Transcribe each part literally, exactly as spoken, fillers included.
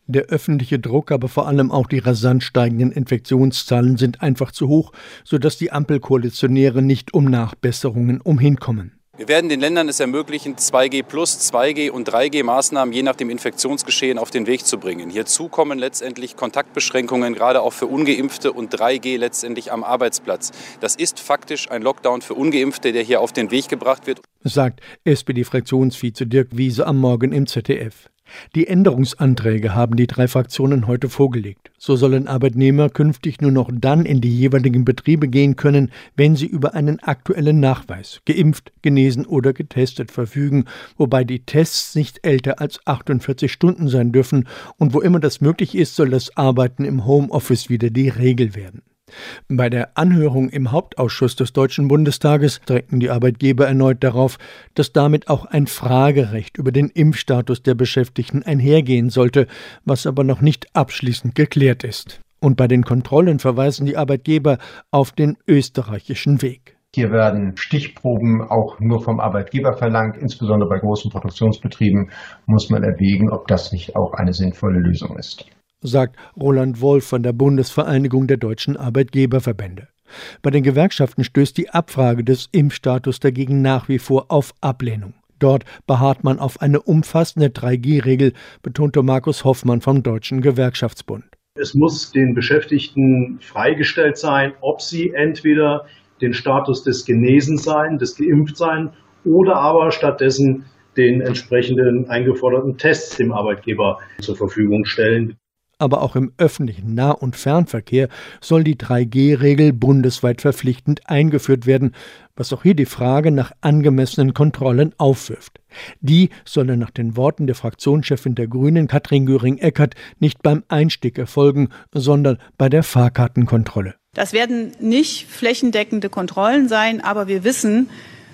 Der öffentliche Druck, aber vor allem auch die rasant steigenden Infektionszahlen sind einfach zu hoch, sodass die Ampelkoalitionäre nicht um Nachbesserungen umhinkommen. Wir werden den Ländern es ermöglichen, zwei G plus, zwei G und drei G Maßnahmen je nach dem Infektionsgeschehen auf den Weg zu bringen. Hierzu kommen letztendlich Kontaktbeschränkungen, gerade auch für Ungeimpfte, und drei G letztendlich am Arbeitsplatz. Das ist faktisch ein Lockdown für Ungeimpfte, der hier auf den Weg gebracht wird, sagt S P D-Fraktionsvize Dirk Wiese am Morgen im Z D F. Die Änderungsanträge haben die drei Fraktionen heute vorgelegt. So sollen Arbeitnehmer künftig nur noch dann in die jeweiligen Betriebe gehen können, wenn sie über einen aktuellen Nachweis, geimpft, genesen oder getestet, verfügen, wobei die Tests nicht älter als achtundvierzig Stunden sein dürfen, und wo immer das möglich ist, soll das Arbeiten im Homeoffice wieder die Regel werden. Bei der Anhörung im Hauptausschuss des Deutschen Bundestages drängten die Arbeitgeber erneut darauf, dass damit auch ein Fragerecht über den Impfstatus der Beschäftigten einhergehen sollte, was aber noch nicht abschließend geklärt ist. Und bei den Kontrollen verweisen die Arbeitgeber auf den österreichischen Weg. Hier werden Stichproben auch nur vom Arbeitgeber verlangt. Insbesondere bei großen Produktionsbetrieben muss man erwägen, ob das nicht auch eine sinnvolle Lösung ist, sagt Roland Wolf von der Bundesvereinigung der deutschen Arbeitgeberverbände. Bei den Gewerkschaften stößt die Abfrage des Impfstatus dagegen nach wie vor auf Ablehnung. Dort beharrt man auf eine umfassende drei G Regel, betonte Markus Hoffmann vom Deutschen Gewerkschaftsbund. Es muss den Beschäftigten freigestellt sein, ob sie entweder den Status des Genesensein, des Geimpftsein oder aber stattdessen den entsprechenden eingeforderten Tests dem Arbeitgeber zur Verfügung stellen. Aber auch im öffentlichen Nah- und Fernverkehr soll die drei G Regel bundesweit verpflichtend eingeführt werden, was auch hier die Frage nach angemessenen Kontrollen aufwirft. Die sollen nach den Worten der Fraktionschefin der Grünen, Katrin Göring-Eckardt, nicht beim Einstieg erfolgen, sondern bei der Fahrkartenkontrolle. Das werden nicht flächendeckende Kontrollen sein, aber wir wissen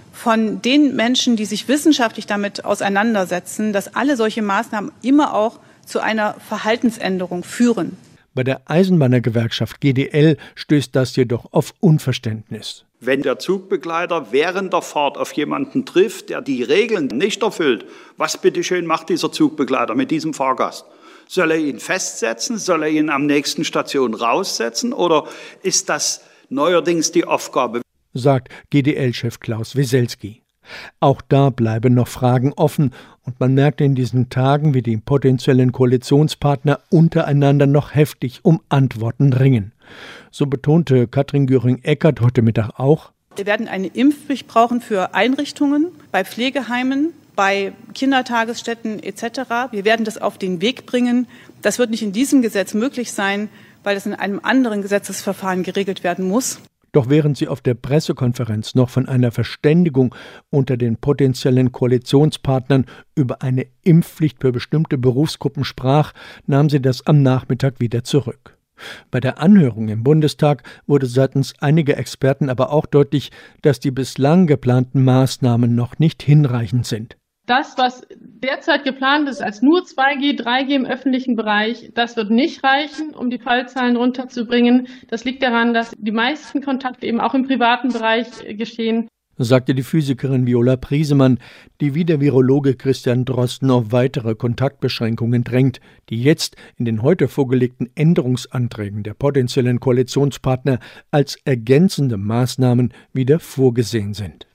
von den Menschen, die sich wissenschaftlich damit auseinandersetzen, dass alle solche Maßnahmen immer auch zu einer Verhaltensänderung führen. Bei der Eisenbahnergewerkschaft G D L stößt das jedoch auf Unverständnis. Wenn der Zugbegleiter während der Fahrt auf jemanden trifft, der die Regeln nicht erfüllt, was bitteschön macht dieser Zugbegleiter mit diesem Fahrgast? Soll er ihn festsetzen? Soll er ihn am nächsten Station raussetzen? Oder ist das neuerdings die Aufgabe, sagt G D L-Chef Klaus Weselski. Auch da bleiben noch Fragen offen, und man merkt in diesen Tagen, wie die potenziellen Koalitionspartner untereinander noch heftig um Antworten ringen. So betonte Katrin Göring-Eckardt heute Mittag auch: Wir werden eine Impfpflicht brauchen für Einrichtungen, bei Pflegeheimen, bei Kindertagesstätten et cetera. Wir werden das auf den Weg bringen. Das wird nicht in diesem Gesetz möglich sein, weil es in einem anderen Gesetzesverfahren geregelt werden muss. Doch während sie auf der Pressekonferenz noch von einer Verständigung unter den potenziellen Koalitionspartnern über eine Impfpflicht für bestimmte Berufsgruppen sprach, nahm sie das am Nachmittag wieder zurück. Bei der Anhörung im Bundestag wurde seitens einiger Experten aber auch deutlich, dass die bislang geplanten Maßnahmen noch nicht hinreichend sind. Das, was derzeit geplant ist als nur zwei G, drei G im öffentlichen Bereich, das wird nicht reichen, um die Fallzahlen runterzubringen. Das liegt daran, dass die meisten Kontakte eben auch im privaten Bereich geschehen, sagte die Physikerin Viola Priesemann, die wie der Virologe Christian Drosten auf weitere Kontaktbeschränkungen drängt, die jetzt in den heute vorgelegten Änderungsanträgen der potenziellen Koalitionspartner als ergänzende Maßnahmen wieder vorgesehen sind.